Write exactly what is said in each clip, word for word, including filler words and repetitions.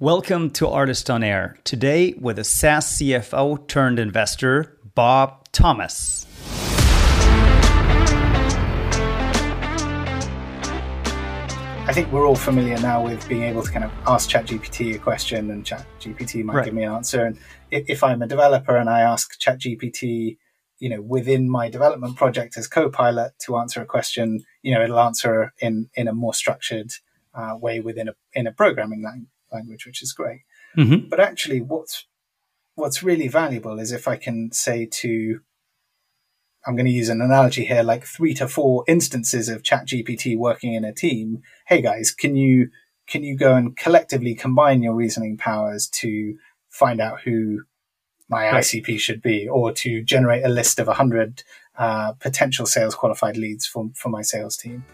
Welcome to Artist on Air. Today with a SaaS C F O turned investor, Bob Thomas. I think we're all familiar now with being able to kind of ask ChatGPT a question and ChatGPT might right. give me an answer. And if I'm a developer and I ask ChatGPT, you know, within my development project as Copilot to answer a question, you know, it'll answer in, in a more structured uh, way within a in a programming language. language, which is great. Mm-hmm. But actually what's what's really valuable is if I can say to, I'm going to use an analogy here, like three to four instances of ChatGPT working in a team. Hey guys, can you can you go and collectively combine your reasoning powers to find out who my right. I C P should be, or to generate a list of one hundred uh, potential sales qualified leads for, for my sales team?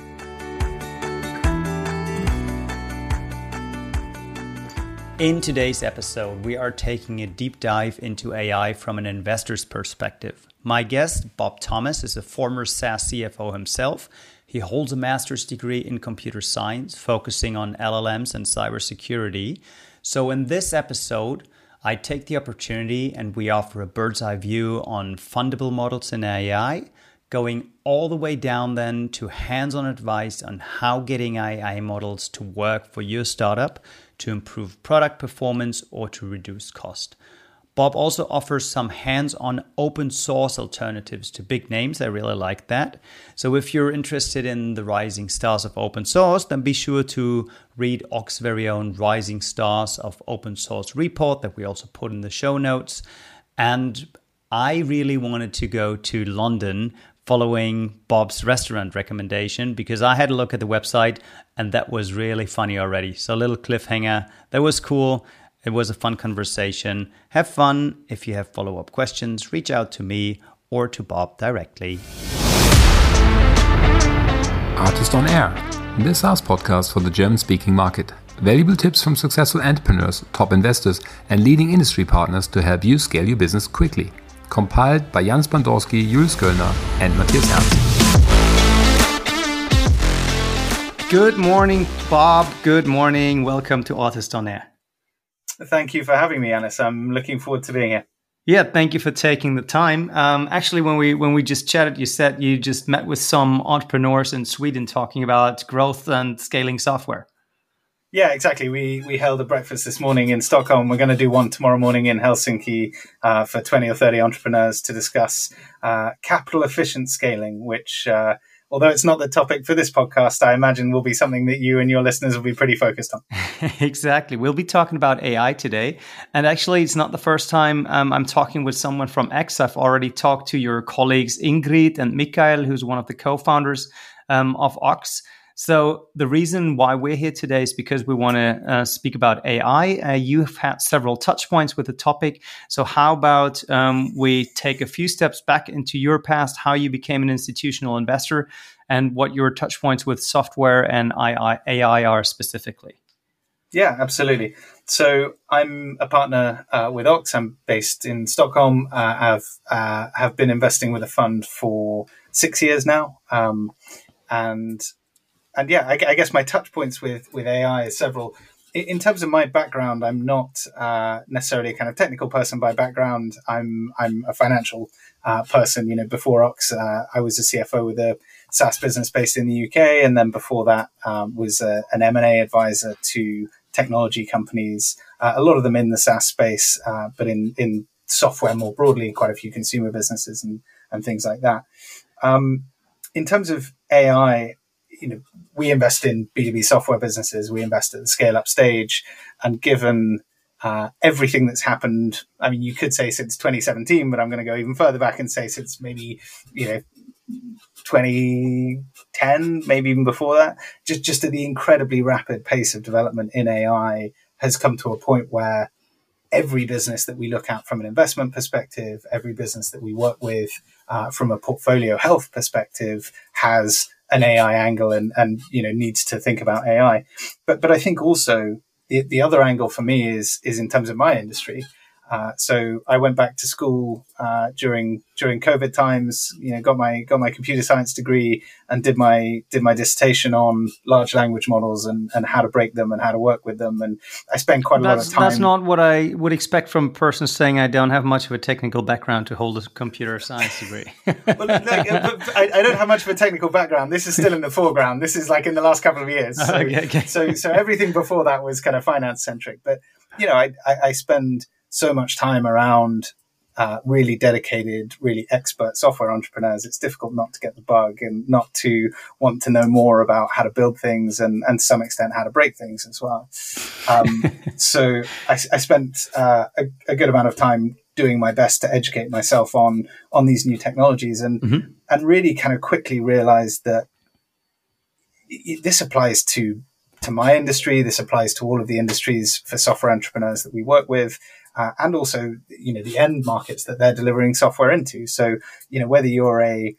In today's episode, we are taking a deep dive into A I from an investor's perspective. My guest, Bob Thomas, is a former SaaS C F O himself. He holds a master's degree in computer science, focusing on L L Ms and cybersecurity. So in this episode, I take the opportunity and we offer a bird's eye view on fundable models in A I, going all the way down then to hands-on advice on how getting A I models to work for your startup, to improve product performance or to reduce cost. Bob also offers some hands-on open source alternatives to big names. I really like that. So if you're interested in the rising stars of open source, then be sure to read Ox's very own Rising Stars of Open Source report that we also put in the show notes. And I really wanted to go to London following Bob's restaurant recommendation, because I had a look at the website and that was really funny already. So a little cliffhanger. That was cool. It was a fun conversation. Have fun. If you have follow-up questions, reach out to me or to Bob directly. Artist on Air, the SaaS podcast for the German-speaking market. Valuable tips from successful entrepreneurs, top investors, and leading industry partners to help you scale your business quickly. Compiled by Jan Spandorski, Jules Göllner, and Matthias Ernst. Good morning, Bob. Good morning. Welcome to Artist on Air. Thank you for having me, Yannis. I'm looking forward to being here. Yeah, thank you for taking the time. Um, actually, when we when we just chatted, you said you just met with some entrepreneurs in Sweden talking about growth and scaling software. Yeah, exactly. We we held a breakfast this morning in Stockholm. We're going to do one tomorrow morning in Helsinki uh, for twenty or thirty entrepreneurs to discuss uh, capital efficient scaling, which, uh, although it's not the topic for this podcast, I imagine will be something that you and your listeners will be pretty focused on. Exactly. We'll be talking about A I today. And actually, it's not the first time um, I'm talking with someone from X. I've already talked to your colleagues Ingrid and Mikael, who's one of the co-founders um, of Ox. So the reason why we're here today is because we want to uh, speak about A I. Uh, you've had several touch points with the topic. So how about um, we take a few steps back into your past, how you became an institutional investor, and what your touch points with software and A I are specifically? Yeah, absolutely. So I'm a partner uh, with Ox. I'm based in Stockholm. Uh, I've uh, have been investing with a fund for six years now. Um, and And yeah, I, I guess my touch points with, with A I is several. In, in terms of my background, I'm not uh, necessarily a kind of technical person by background. I'm I'm a financial uh, person. You know, before Ox, uh, I was a C F O with a SaaS business based in the U K, and then before that um, was a, an M and A advisor to technology companies. Uh, a lot of them in the SaaS space, uh, but in in software more broadly, quite a few consumer businesses and and things like that. Um, in terms of A I. You know, we invest in B two B software businesses. We invest at the scale up stage, and given uh, everything that's happened, I mean, you could say since twenty seventeen, but I'm going to go even further back and say since maybe, you know, twenty ten, maybe even before that, just, just at the incredibly rapid pace of development in A I has come to a point where every business that we look at from an investment perspective, every business that we work with uh, from a portfolio health perspective has an A I angle and, and, you know, needs to think about A I. But, but I think also the, the other angle for me is, is in terms of my industry, Uh, so I went back to school uh, during during COVID times. You know, got my got my computer science degree and did my did my dissertation on large language models and, and how to break them and how to work with them. And I spent quite a that's, lot of time. That's not what I would expect from a person saying I don't have much of a technical background to hold a computer science degree. well, like, I, I don't have much of a technical background. This is still in the foreground. This is like in the last couple of years. So, okay, okay. so so everything before that was kind of finance centric. But you know, I I, I spend so much time around uh, really dedicated, really expert software entrepreneurs. It's difficult not to get the bug and not to want to know more about how to build things and, and to some extent, how to break things as well. Um, so I, I spent uh, a, a good amount of time doing my best to educate myself on, on these new technologies and, mm-hmm. and really kind of quickly realized that it, this applies to, to my industry. This applies to all of the industries for software entrepreneurs that we work with. Uh, and also, you know, the end markets that they're delivering software into. So, you know, whether you're a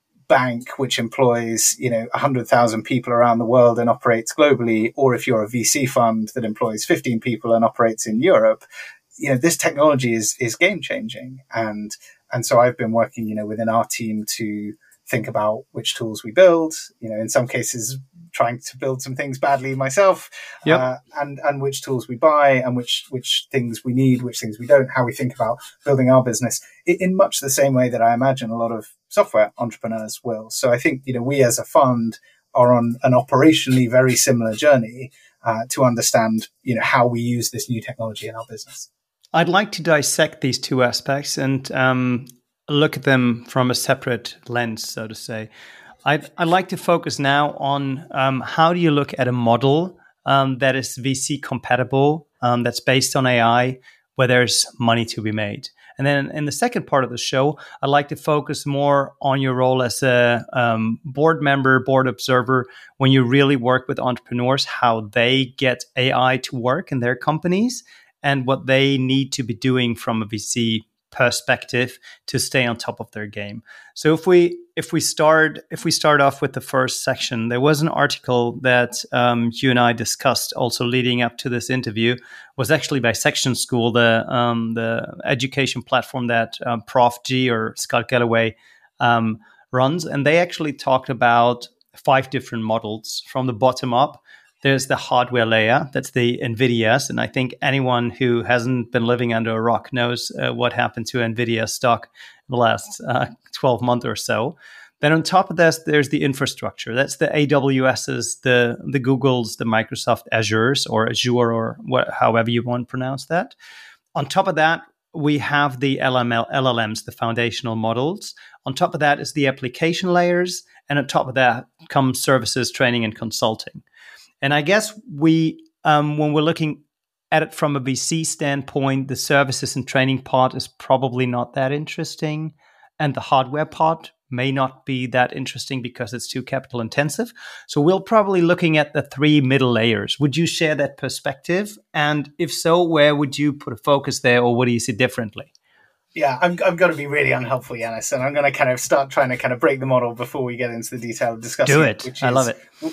bank which employs, you know, one hundred thousand people around the world and operates globally, or if you're a V C fund that employs fifteen people and operates in Europe, you know, this technology is is game changing. And and so I've been working, you know, within our team to think about which tools we build, you know, in some cases trying to build some things badly myself, yep. uh, and, and which tools we buy and which, which things we need, which things we don't, how we think about building our business in, in much the same way that I imagine a lot of software entrepreneurs will. So I think, you know, we as a fund are on an operationally very similar journey, uh, to understand, you know, how we use this new technology in our business. I'd like to dissect these two aspects and, um, look at them from a separate lens, so to say. I'd, I'd like to focus now on um, how do you look at a model um, that is V C compatible, um, that's based on A I, where there's money to be made. And then in the second part of the show, I'd like to focus more on your role as a um, board member, board observer, when you really work with entrepreneurs, how they get A I to work in their companies and what they need to be doing from a V C perspective to stay on top of their game. So if we if we start if we start off with the first section, there was an article that um, you and I discussed also leading up to this interview, was actually by Section School, the um, the education platform that um, Prof G or Scott Galloway um, runs, and they actually talked about five different models from the bottom up. There's the hardware layer, that's the NVIDIA's, and I think anyone who hasn't been living under a rock knows uh, what happened to NVIDIA stock in the last uh, twelve months or so. Then on top of this, there's the infrastructure. That's the A W S's, the the Googles, the Microsoft Azures, or Azure, or what, however you want to pronounce that. On top of that, we have the L M L, L L Ms, the foundational models. On top of that is the application layers, and on top of that comes services, training, and consulting. And I guess we, um, when we're looking at it from a V C standpoint, the services and training part is probably not that interesting. And the hardware part may not be that interesting because it's too capital intensive. So we're probably looking at the three middle layers. Would you share that perspective? And if so, where would you put a focus there, or what do you see differently? Yeah, I'm I'm going to be really unhelpful, Yanis, and I'm going to kind of start trying to kind of break the model before we get into the detailed discussion. Do it. Which I is, love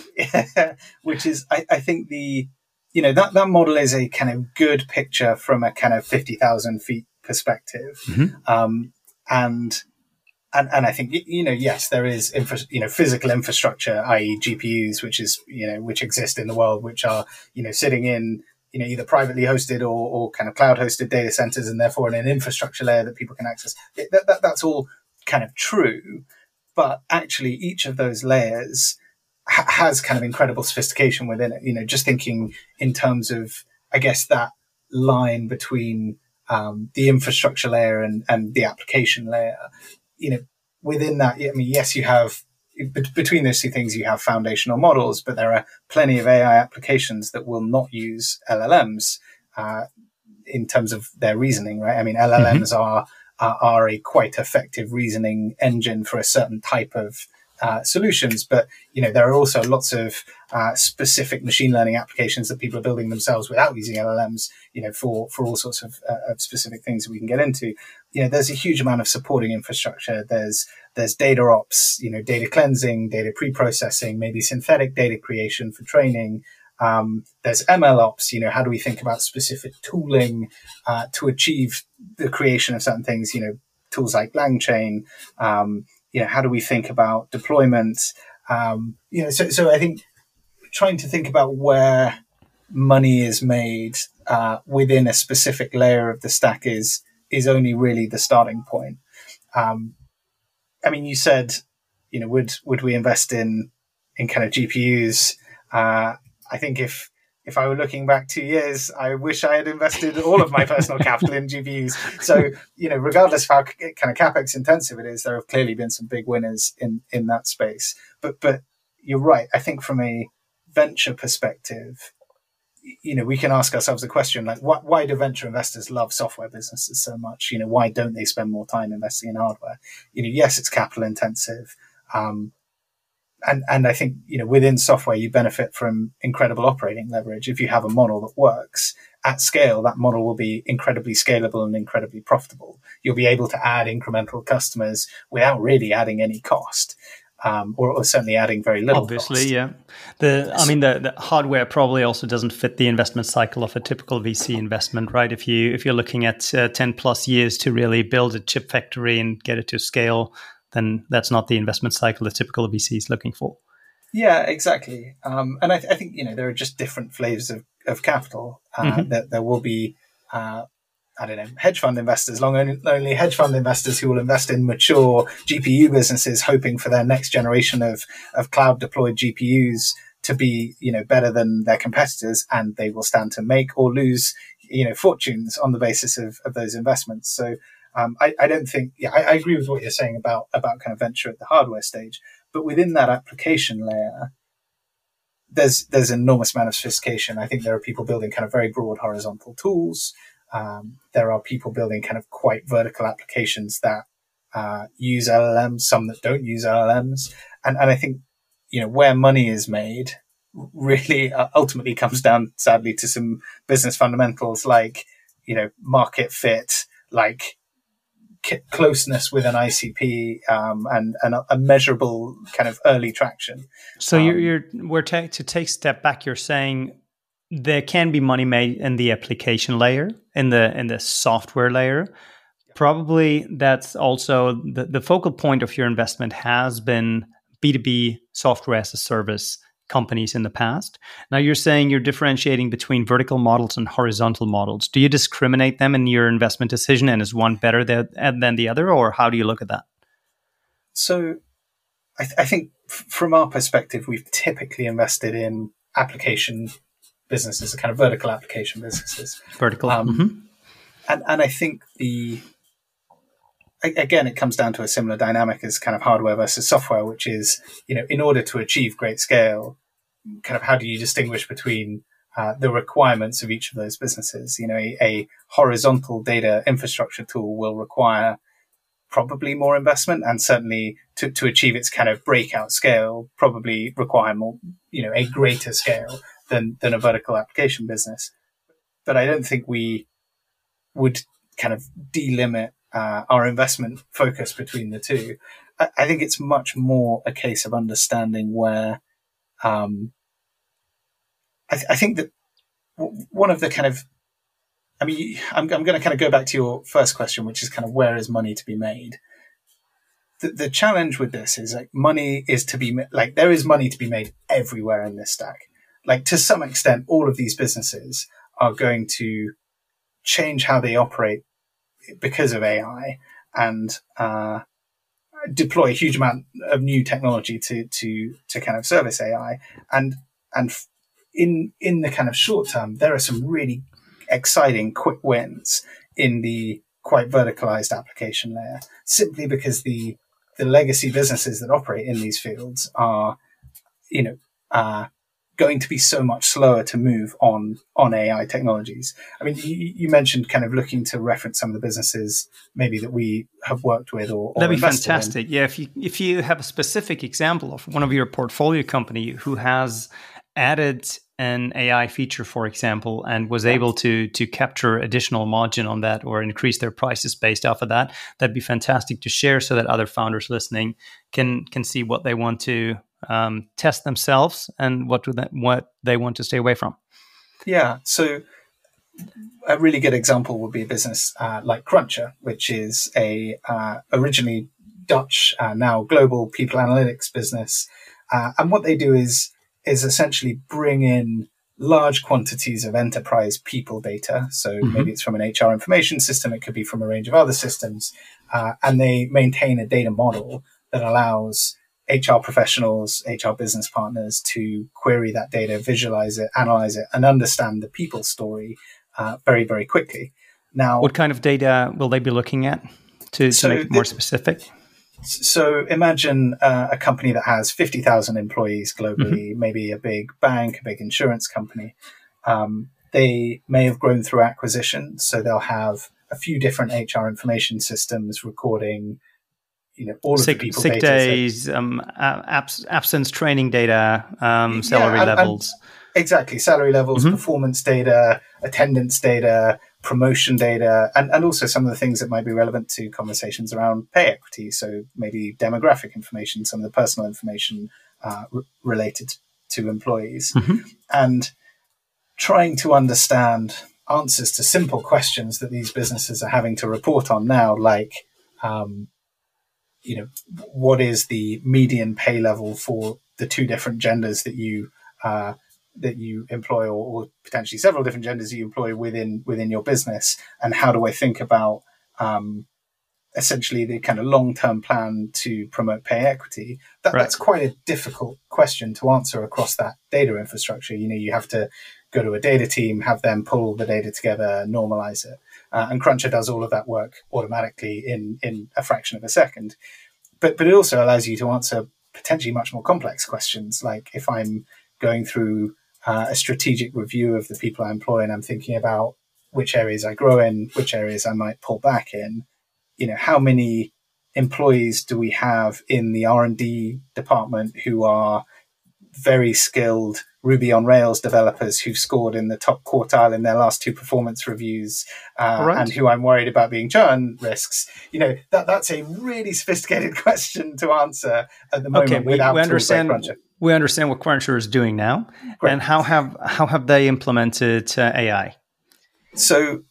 it. Which is, I, I think the, you know, that, that model is a kind of good picture from a kind of fifty thousand feet perspective. Mm-hmm. Um, and, and, and I think, you know, yes, there is, infra, you know, physical infrastructure, that is G P Us, which is, you know, which exist in the world, which are, you know, sitting in, you know, either privately hosted or, or kind of cloud hosted data centers, and therefore in an infrastructure layer that people can access. It, that, that, that's all kind of true. But actually each of those layers ha- has kind of incredible sophistication within it. You know, just thinking in terms of, I guess, that line between um, the infrastructure layer and, and the application layer, you know, within that, I mean, yes, you have, between those two things, you have foundational models, but there are plenty of A I applications that will not use L L Ms uh, in terms of their reasoning, right? I mean, L L Ms mm-hmm. are, are are a quite effective reasoning engine for a certain type of uh, solutions, but you know there are also lots of uh, specific machine learning applications that people are building themselves without using L L Ms, you know, for for all sorts of, uh, of specific things that we can get into. You know, there's a huge amount of supporting infrastructure. There's there's data ops, you know, data cleansing, data pre-processing, maybe synthetic data creation for training. Um, there's M L ops. You know, how do we think about specific tooling uh, to achieve the creation of certain things? You know, tools like LangChain. Um, you know, how do we think about deployment? Um, you know, so so I think trying to think about where money is made uh, within a specific layer of the stack is is only really the starting point. Um, I mean, you said, you know, would would we invest in in kind of G P Us? Uh, I think if if I were looking back two years, I wish I had invested all of my personal capital in G P Us. So, you know, regardless of how kind of CapEx intensive it is, there have clearly been some big winners in in that space. But but you're right. I think from a venture perspective, you know, we can ask ourselves the question, like, why, why do venture investors love software businesses so much? You know, why don't they spend more time investing in hardware? You know, yes, it's capital intensive. Um, and, and I think, you know, within software, you benefit from incredible operating leverage. If you have a model that works at scale, that model will be incredibly scalable and incredibly profitable. You'll be able to add incremental customers without really adding any cost. Um, or, or certainly adding very little. Obviously, cost. yeah. The I mean, the, the hardware probably also doesn't fit the investment cycle of a typical V C investment, right? If you if you're looking at uh, ten plus years to really build a chip factory and get it to scale, then that's not the investment cycle the typical V C is looking for. Yeah, exactly. Um, and I, th- I think you know there are just different flavors of of capital. Uh, mm-hmm. That there will be. Uh, I don't know, hedge fund investors, long only, only hedge fund investors who will invest in mature G P U businesses, hoping for their next generation of, of cloud deployed G P Us to be, you know, better than their competitors, and they will stand to make or lose, you know, fortunes on the basis of, of those investments. So, um, I, I don't think, yeah, I, I agree with what you're saying about, about kind of venture at the hardware stage, but within that application layer, there's, there's an enormous amount of sophistication. I think there are people building kind of very broad horizontal tools. Um, there are people building kind of quite vertical applications that uh, use L L Ms, some that don't use L L Ms. And, and I think, you know, where money is made really uh, ultimately comes down, sadly, to some business fundamentals like, you know, market fit, like c- closeness with an I C P, um, and, and a, a measurable kind of early traction. So um, you're, you're we're ta- to take a step back, you're saying there can be money made in the application layer, in the in the software layer. Probably that's also the, the focal point of your investment has been B two B software as a service companies in the past. Now you're saying you're differentiating between vertical models and horizontal models. Do you discriminate them in your investment decision, and is one better than, than the other, or how do you look at that? So I, th- I think f- from our perspective, we've typically invested in application businesses, kind of vertical application businesses. Vertical. Um, mm-hmm. and, and I think the, again, it comes down to a similar dynamic as kind of hardware versus software, which is, you know, in order to achieve great scale, kind of how do you distinguish between uh, the requirements of each of those businesses? You know, a, a horizontal data infrastructure tool will require probably more investment, and certainly to, to achieve its kind of breakout scale, probably require more, you know, a greater scale than, than a vertical application business. But I don't think we would kind of delimit uh, our investment focus between the two. I, I think it's much more a case of understanding where, um, I, th- I think that w- one of the kind of, I mean, I'm, I'm going to kind of go back to your first question, which is kind of where is money to be made? The, the challenge with this is like money is to be, like there is money to be made everywhere in this stack. Like to some extent, all of these businesses are going to change how they operate because of A I, and uh, deploy a huge amount of new technology to to to kind of service A I. And and in in the kind of short term, there are some really exciting quick wins in the quite verticalized application layer, simply because the the legacy businesses that operate in these fields are, you know, uh, going to be so much slower to move on on A I technologies. I mean, you, you mentioned kind of looking to reference some of the businesses maybe that we have worked with or, or that'd be invested fantastic. in. Yeah, if you if you have a specific example of one of your portfolio company who has added an A I feature, for example, and was yeah. able to to capture additional margin on that or increase their prices based off of that, that'd be fantastic to share so that other founders listening can can see what they want to um, test themselves, and what do they, what they want to stay away from? Yeah, so a really good example would be a business uh, like Cruncher, which is a uh, originally Dutch, uh, now global people analytics business. Uh, and what they do is is essentially bring in large quantities of enterprise people data. So mm-hmm. maybe it's from an H R information system. It could be from a range of other systems. Uh, and they maintain a data model that allows H R professionals, H R business partners to query that data, visualize it, analyze it, and understand the people story uh, very, very quickly. Now, what kind of data will they be looking at to, to so make it more the, specific? So imagine uh, a company that has fifty thousand employees globally, mm-hmm. maybe a big bank, a big insurance company. Um, they may have grown through acquisition, so they'll have a few different H R information systems recording, you know, all sick, of the people sick data. days, so, um, abs- absence training data, um, salary yeah, and, levels. And exactly, salary levels, mm-hmm. performance data, attendance data, promotion data, and, and also some of the things that might be relevant to conversations around pay equity. So maybe demographic information, some of the personal information uh, r- related to employees. Mm-hmm. And trying to understand answers to simple questions that these businesses are having to report on now, like, um, you know, what is the median pay level for the two different genders that you uh, that you employ, or, or potentially several different genders you employ within within your business, and how do I think about um, essentially the kind of long-term plan to promote pay equity? That, right. That's quite a difficult question to answer across that data infrastructure. You know, you have to go to a data team, have them pull all the data together, normalize it. Uh, and Cruncher does all of that work automatically in, in a fraction of a second. But but it also allows you to answer potentially much more complex questions. Like if I'm going through uh, a strategic review of the people I employ and I'm thinking about which areas I grow in, which areas I might pull back in, you know, how many employees do we have in the R and D department who are very skilled Ruby on Rails developers who've scored in the top quartile in their last two performance reviews, uh, right. and who I'm worried about being churn risks. You know, that that's a really sophisticated question to answer at the moment. Okay, we, without we understand. Tools like Cruncher. We understand what Cruncher is doing now, Great. and how have how have they implemented uh, A I? So,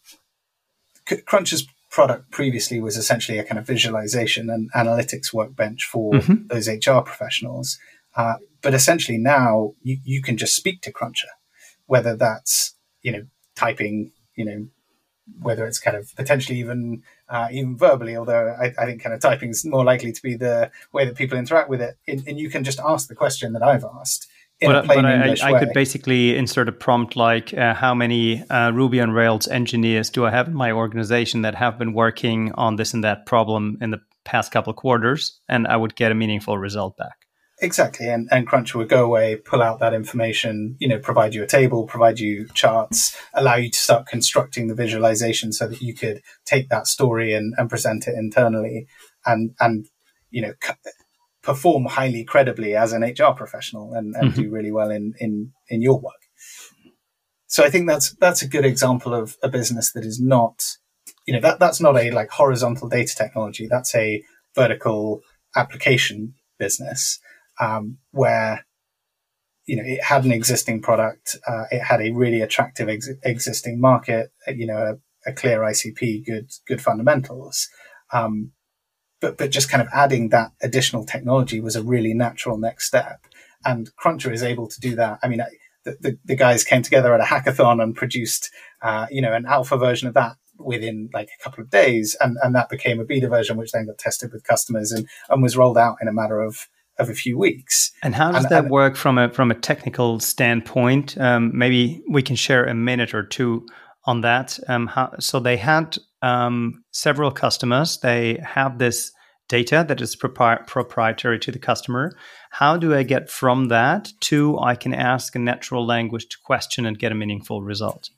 C- Cruncher's product previously was essentially a kind of visualization and analytics workbench for mm-hmm. those H R professionals. Uh, but essentially now you, you can just speak to Cruncher, whether that's, you know, typing, you know, whether it's kind of potentially even uh, even verbally, although I, I think kind of typing is more likely to be the way that people interact with it. And, and you can just ask the question that I've asked in but, a plain but English I, way. I could basically insert a prompt like, uh, how many uh, Ruby on Rails engineers do I have in my organization that have been working on this and that problem in the past couple of quarters? And I would get a meaningful result back. Exactly. And, and Cruncher would go away, pull out that information, you know, provide you a table, provide you charts, allow you to start constructing the visualization so that you could take that story and, and present it internally and, and, you know, c- perform highly credibly as an H R professional and, and mm-hmm. do really well in, in, in your work. So I think that's, that's a good example of a business that is not, you know, that, that's not a like horizontal data technology. That's a vertical application business. Um, where, you know, it had an existing product, uh, it had a really attractive ex- existing market, you know, a, a clear I C P, good good fundamentals, um, but but just kind of adding that additional technology was a really natural next step. And Cruncher is able to do that. I mean, I, the, the the guys came together at a hackathon and produced, uh, you know, an alpha version of that within like a couple of days, and and that became a beta version, which then got tested with customers and and was rolled out in a matter of. of a few weeks. And how does and, that and, work from a from a technical standpoint? Um, maybe we can share a minute or two on that. Um, how, so they had um, several customers. They have this data that is propri- proprietary to the customer. How do I get from that to I can ask a natural language question and get a meaningful result?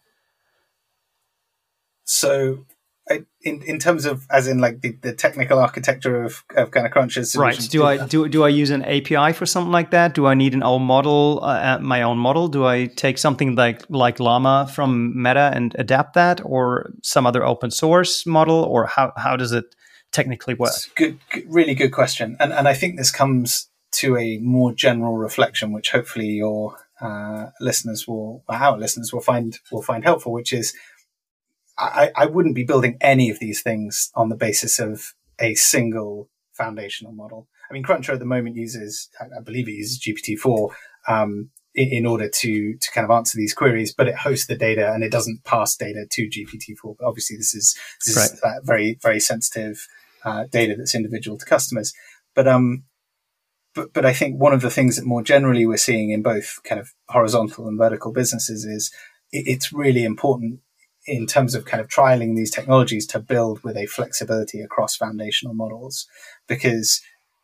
So In, in terms of, as in like the, the technical architecture of, of kind of Cruncher's right? Do I do do I use an A P I for something like that? Do I need an own model, uh, my own model? Do I take something like like Llama from Meta and adapt that, or some other open source model, or how how does it technically work? Good, good, really good question, and and I think this comes to a more general reflection, which hopefully your uh, listeners will, or our listeners will find will find helpful, which is I, I wouldn't be building any of these things on the basis of a single foundational model. I mean, Cruncher at the moment uses, I believe it uses G P T four um, in, in order to to kind of answer these queries, but it hosts the data and it doesn't pass data to G P T four. But obviously, this is this right. is uh, very very sensitive uh, data that's individual to customers. But um, but but I think one of the things that more generally we're seeing in both kind of horizontal and vertical businesses is it, it's really important in terms of kind of trialing these technologies to build with a flexibility across foundational models, because,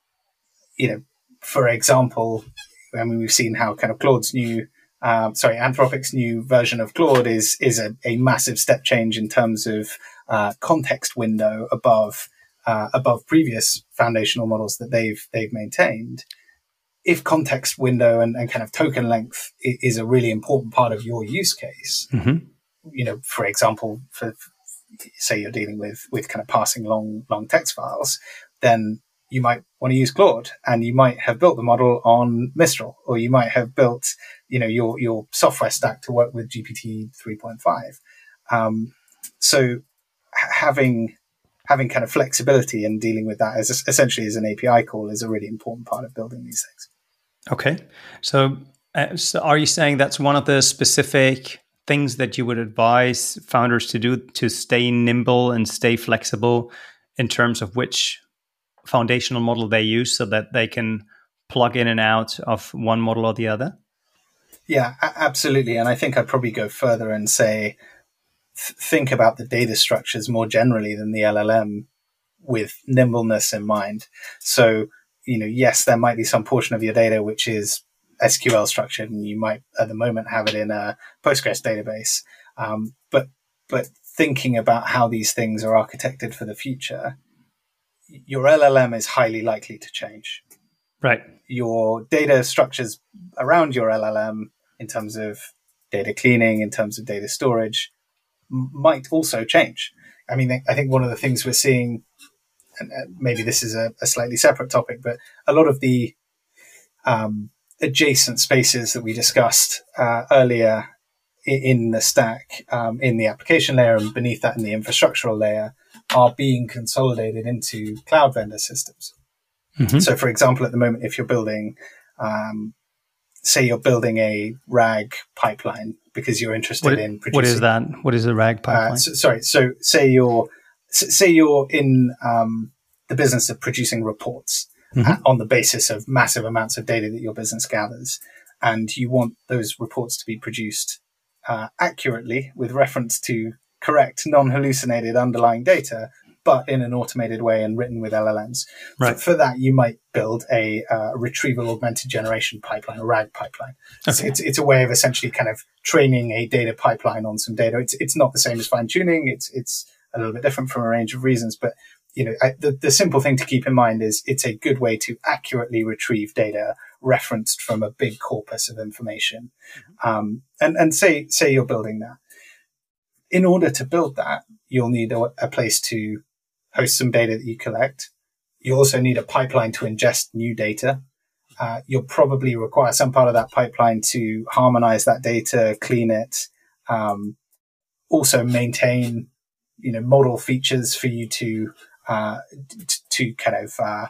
you know, for example, I mean, we've seen how kind of Claude's new, um, sorry, Anthropic's new version of Claude is is a, a massive step change in terms of uh, context window above uh, above previous foundational models that they've they've maintained. If context window and, and kind of token length is a really important part of your use case. Mm-hmm. You know, for example, for, for say you're dealing with with kind of passing long long text files, then you might want to use Claude, and you might have built the model on Mistral, or you might have built, you know, your your software stack to work with G P T three point five. Um, so having having kind of flexibility and dealing with that as a, essentially as an A P I call is a really important part of building these things. Okay, so, uh, so are you saying that's one of the specific things that you would advise founders to do to stay nimble and stay flexible in terms of which foundational model they use, so that they can plug in and out of one model or the other? Yeah, a- absolutely. And I think I'd probably go further and say, th- think about the data structures more generally than the L L M with nimbleness in mind. So, you know, yes, there might be some portion of your data which is S Q L structured, and you might at the moment have it in a Postgres database. Um, but but thinking about how these things are architected for the future, your L L M is highly likely to change. Right. Your data structures around your L L M in terms of data cleaning, in terms of data storage, m- might also change. I mean, I think one of the things we're seeing, and maybe this is a, a slightly separate topic, but a lot of the um, adjacent spaces that we discussed uh, earlier in, in the stack, um, in the application layer and beneath that in the infrastructural layer, are being consolidated into cloud vendor systems. Mm-hmm. So, for example, at the moment, if you're building, um, say you're building a RAG pipeline because you're interested what, in producing... What is that? What is a RAG pipeline? Uh, so, sorry, so say you're, say you're in um, the business of producing reports. Mm-hmm. On the basis of massive amounts of data that your business gathers. And you want those reports to be produced uh, accurately with reference to correct, non-hallucinated underlying data, but in an automated way and written with L L Ms. Right. For, for that, you might build a uh, retrieval augmented generation pipeline, a RAG pipeline. Okay. So it's, it's a way of essentially kind of training a data pipeline on some data. It's it's not the same as fine-tuning. It's, it's a little bit different for a range of reasons, but you know, I, the, the simple thing to keep in mind is it's a good way to accurately retrieve data referenced from a big corpus of information. Mm-hmm. Um, and, and say, say you're building that. In order to build that, you'll need a, a place to host some data that you collect. You also need a pipeline to ingest new data. Uh, you'll probably require some part of that pipeline to harmonize that data, clean it, um, also maintain, you know, model features for you to Uh, t- to kind of uh,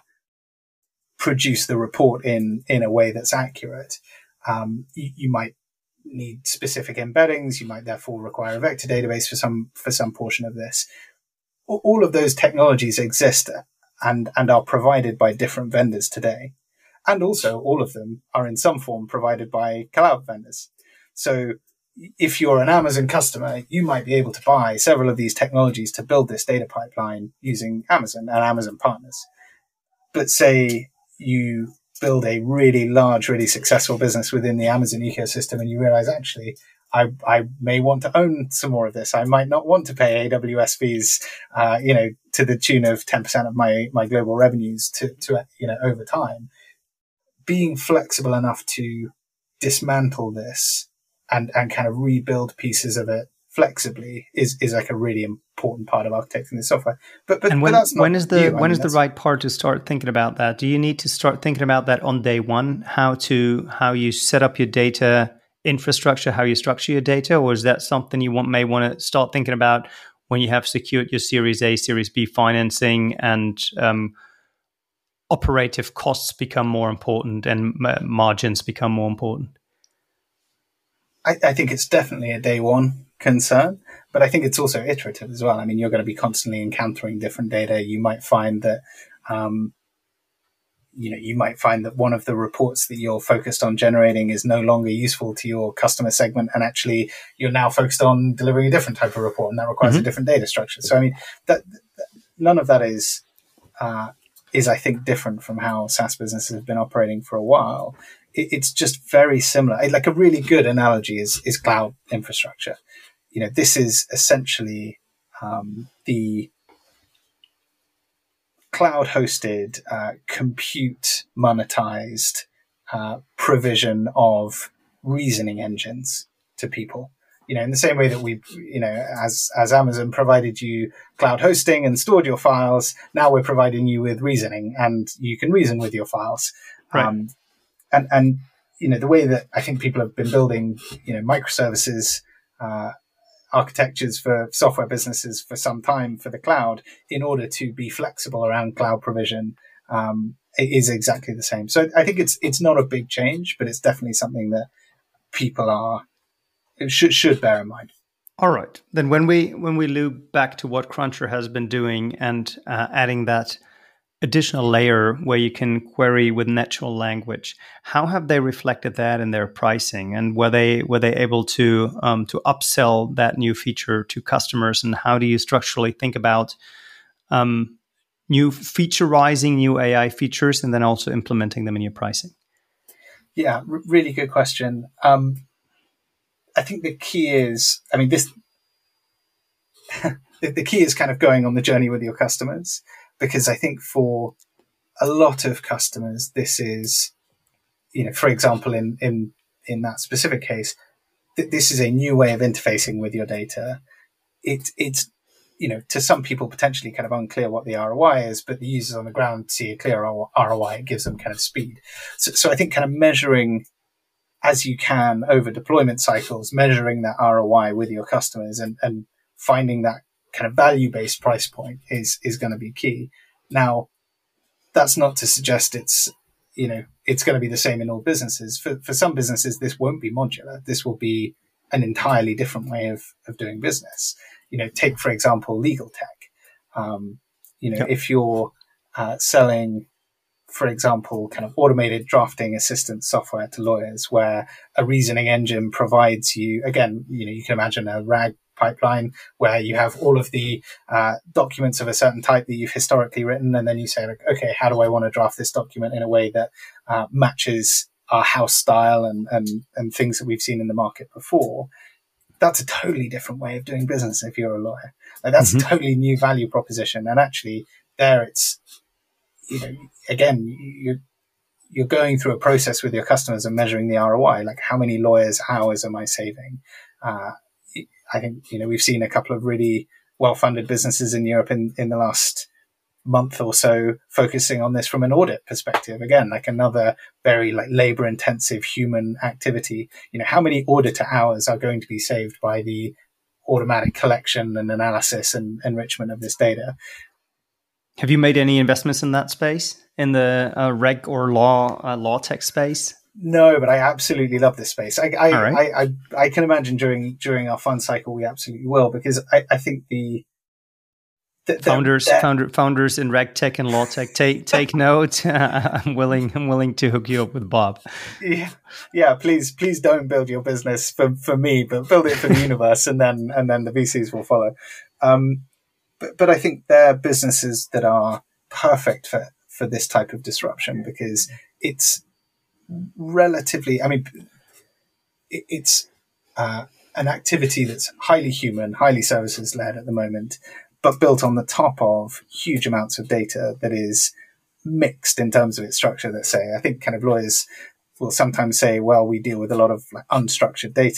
produce the report in, in a way that's accurate. Um, you, you might need specific embeddings. You might therefore require a vector database for some for some portion of this. All of those technologies exist and and are provided by different vendors today, and also all of them are in some form provided by cloud vendors. So if you're an Amazon customer, you might be able to buy several of these technologies to build this data pipeline using Amazon and Amazon partners. But say you build a really large, really successful business within the Amazon ecosystem and you realize, actually, I, I may want to own some more of this. I might not want to pay A W S fees, uh, you know, to the tune of ten percent of my, my global revenues to, to, you know, over time. Being flexible enough to dismantle this and, and kind of rebuild pieces of it flexibly is, is like a really important part of architecting the software. But, but, and when, but that's not when is the new. when I mean, is the right part to start thinking about that? Do you need to start thinking about that on day one? How to how you set up your data infrastructure, how you structure your data, or is that something you want may want to start thinking about when you have secured your Series A, Series B financing, and um, operative costs become more important and m- margins become more important? I, I think it's definitely a day one concern, but I think it's also iterative as well. I mean, you're going to be constantly encountering different data. You might find that, um, you know, you might find that one of the reports that you're focused on generating is no longer useful to your customer segment, and actually you're now focused on delivering a different type of report, and that requires mm-hmm. a different data structure. So, I mean, that, that none of that is, uh, is I think different from how SaaS businesses have been operating for a while. It, it's just very similar. Like a really good analogy is is cloud infrastructure. You know, this is essentially um, the cloud-hosted, uh, compute monetized uh, provision of reasoning engines to people. You know, in the same way that we, you know, as as Amazon provided you cloud hosting and stored your files, now we're providing you with reasoning, and you can reason with your files. Right. Um, and and you know, the way that I think people have been building, you know, microservices uh, architectures for software businesses for some time for the cloud in order to be flexible around cloud provision um, is exactly the same. So I think it's it's not a big change, but it's definitely something that people are should should bear in mind. All right. Then when we when we loop back to what Cruncher has been doing and uh, adding that additional layer where you can query with natural language, how have they reflected that in their pricing, and were they were they able to um, to upsell that new feature to customers? And how do you structurally think about um, new featureizing new A I features and then also implementing them in your pricing? Yeah, r- really good question. Um, I think the key is, I mean, this the, the key is kind of going on the journey with your customers. Because I think for a lot of customers, this is, you know, for example, in in in that specific case, th- this is a new way of interfacing with your data. It it's, you know, to some people potentially kind of unclear what the R O I is, but the users on the ground see a clear R O I. It gives them kind of speed. So, so I think kind of measuring as you can over deployment cycles, measuring that R O I with your customers and and finding that kind of value-based price point is is going to be key. Now, that's not to suggest it's, you know, it's going to be the same in all businesses. For for some businesses, this won't be modular. This will be an entirely different way of of doing business. You know, take, for example, legal tech. Um, you know, yep. if you're uh, selling, for example, kind of automated drafting assistant software to lawyers, where a reasoning engine provides you, again, you know, you can imagine a RAG pipeline where you have all of the uh, documents of a certain type that you've historically written, and then you say, like, okay, how do I want to draft this document in a way that uh, matches our house style and, and and things that we've seen in the market before? That's a totally different way of doing business if you're a lawyer. Like, that's mm-hmm. a totally new value proposition. And actually there it's, you know, again, you're, you're going through a process with your customers and measuring the R O I, like how many lawyers' hours am I saving? Uh, I think, you know, we've seen a couple of really well-funded businesses in Europe in, in the last month or so focusing on this from an audit perspective. Again, like another very like labor-intensive human activity. You know, how many auditor hours are going to be saved by the automatic collection and analysis and enrichment of this data? Have you made any investments in that space, in the uh, reg or law uh, law tech space? No, but I absolutely love this space. I I, right. I, I, I can imagine during during our fund cycle we absolutely will, because I, I think the, the, the founders the, founder, founders in reg tech and law tech take take note. I'm willing I'm willing to hook you up with Bob. Yeah, yeah. Please please don't build your business for, for me, but build it for the universe, and then and then the V Cs will follow. Um, but but I think they're businesses that are perfect for for this type of disruption, because it's relatively, I mean, it, it's uh, an activity that's highly human, highly services led at the moment, but built on the top of huge amounts of data that is mixed in terms of its structure. Let's say, I think kind of lawyers will sometimes say, well, we deal with a lot of like unstructured data.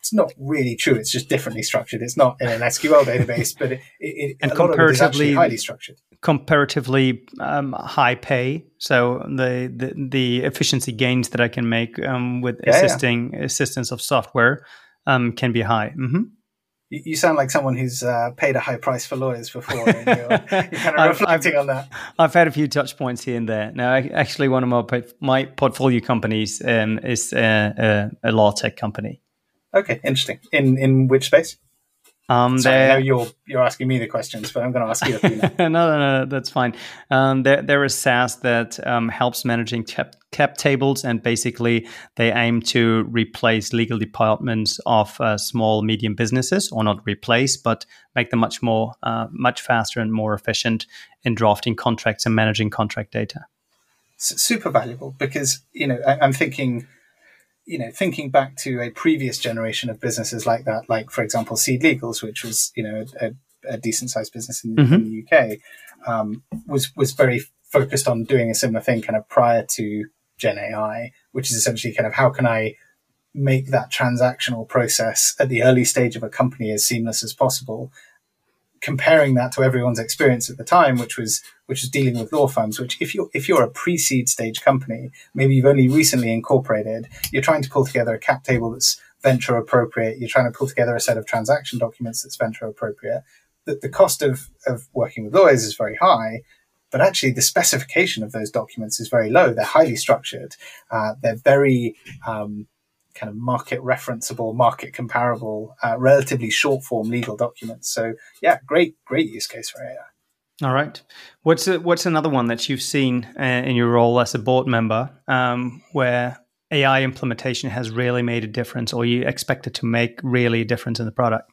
it's not really true. It's just differently structured. It's not in an S Q L database, but it, it, and a lot of it is actually highly structured. Comparatively um, high pay. So the, the the efficiency gains that I can make um, with yeah, assisting yeah. assistance of software um, can be high. Mm-hmm. You, you sound like someone who's uh, paid a high price for lawyers before. And you're, you're kind of reflecting I've, on that. I've had a few touch points here and there. Now, I, actually, one of my my portfolio companies um, is a, a, a law tech company. Okay, interesting. In in which space? Um, Sorry, I know you're you're asking me the questions, but I'm going to ask you a few now. no, no, no, that's fine. Um, there, there is SaaS that um, helps managing cap, cap tables, and basically they aim to replace legal departments of uh, small, medium businesses, or not replace, but make them much more, uh, much faster and more efficient in drafting contracts and managing contract data. S- super valuable because, you know, I, I'm thinking... you know, thinking back to a previous generation of businesses like that, like, for example, Seed Legals, which was, you know, a, a decent sized business in, mm-hmm. in the U K, um, was, was very focused on doing a similar thing kind of prior to Gen A I, which is essentially kind of how can I make that transactional process at the early stage of a company as seamless as possible, comparing that to everyone's experience at the time, which was which was dealing with law firms, which if you're, if you're a pre-seed stage company, maybe you've only recently incorporated, you're trying to pull together a cap table that's venture appropriate, you're trying to pull together a set of transaction documents that's venture appropriate. The, the cost of, of working with lawyers is very high, but actually the specification of those documents is very low. They're highly structured. Uh, they're very um, kind of market referenceable, market comparable, uh, relatively short form legal documents. So yeah, great, great use case for A I. All right. What's a, what's another one that you've seen uh, in your role as a board member um, where A I implementation has really made a difference, or you expect it to make really a difference in the product?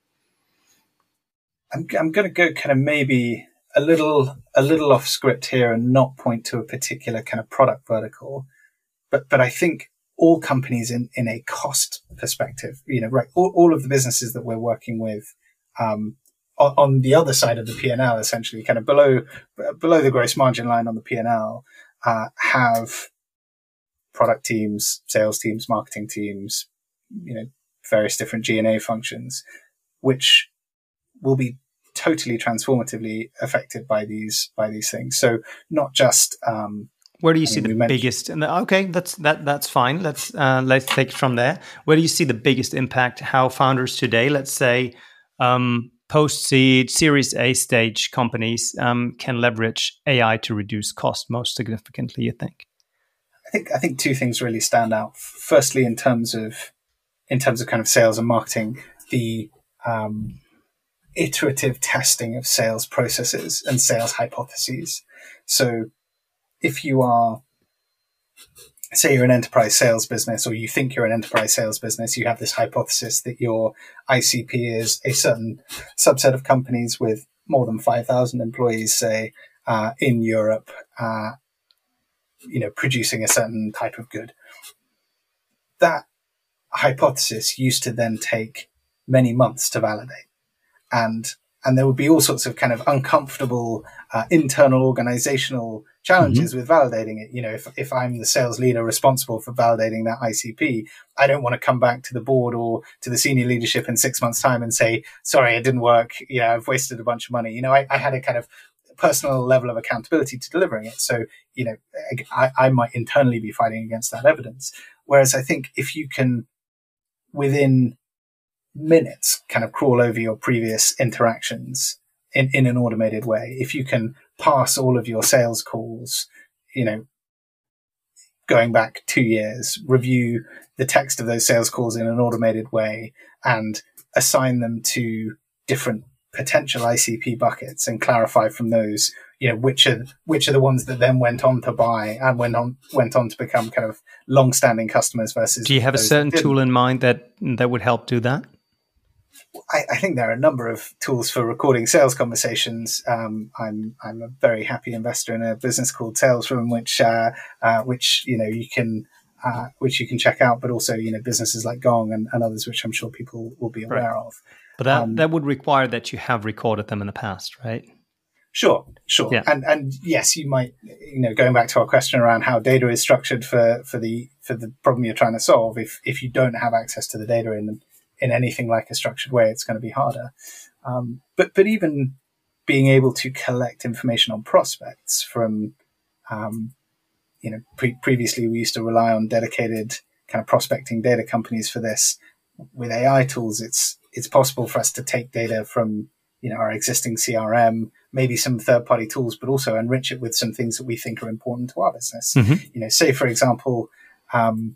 I'm, I'm going to go kind of maybe a little a little off script here and not point to a particular kind of product vertical, but but I think all companies in, in a cost perspective, you know, right, all, all of the businesses that we're working with um, on, on the other side of the P and L, essentially, kind of below below the gross margin line on the P and L, uh, have product teams, sales teams, marketing teams, you know, various different G and A functions, which will be totally transformatively affected by these by these things. So not just um, where do you I see mean, the biggest? And okay, that's that that's fine. Let's uh, let's take it from there. Where do you see the biggest impact? How founders today, let's say, um, post-seed, Series A stage companies um, can leverage A I to reduce cost most significantly? You think? I think I think two things really stand out. Firstly, in terms of in terms of kind of sales and marketing, the um, iterative testing of sales processes and sales hypotheses. So if you are, say you're an enterprise sales business, or you think you're an enterprise sales business, you have this hypothesis that your I C P is a certain subset of companies with more than five thousand employees, say, uh, in Europe, uh, you know, producing a certain type of good. That hypothesis used to then take many months to validate. And, and there would be all sorts of kind of uncomfortable, uh, internal organizational challenges mm-hmm. with validating it. You know, if, if I'm the sales leader responsible for validating that I C P, I don't want to come back to the board or to the senior leadership in six months time and say, sorry, it didn't work. You know, I've wasted a bunch of money. You know, I, I had a kind of personal level of accountability to delivering it. So, you know, I, I might internally be fighting against that evidence. Whereas I think if you can, within minutes, kind of crawl over your previous interactions in, in an automated way, if you can pass all of your sales calls, you know, going back two years, review the text of those sales calls in an automated way and assign them to different potential I C P buckets and clarify from those, you know, which are, which are the ones that then went on to buy and went on, went on to become kind of long-standing customers versus. Do you have a certain tool in mind that, that would help do that? I, I think there are a number of tools for recording sales conversations. Um, I'm I'm a very happy investor in a business called Salesroom, which uh, uh, which you know you can uh, which you can check out, but also you know businesses like Gong and, and others, which I'm sure people will be aware right. of. But that um, that would require that you have recorded them in the past, right? Sure, sure, yeah. and and yes, you might you know going back to our question around how data is structured for for the for the problem you're trying to solve. If if you don't have access to the data in in anything like a structured way, it's going to be harder. Um, but but even being able to collect information on prospects from, um, you know, pre- previously we used to rely on dedicated kind of prospecting data companies for this. With A I tools, it's it's possible for us to take data from, you know, our existing C R M, maybe some third-party tools, but also enrich it with some things that we think are important to our business. Mm-hmm. You know, say for example, um,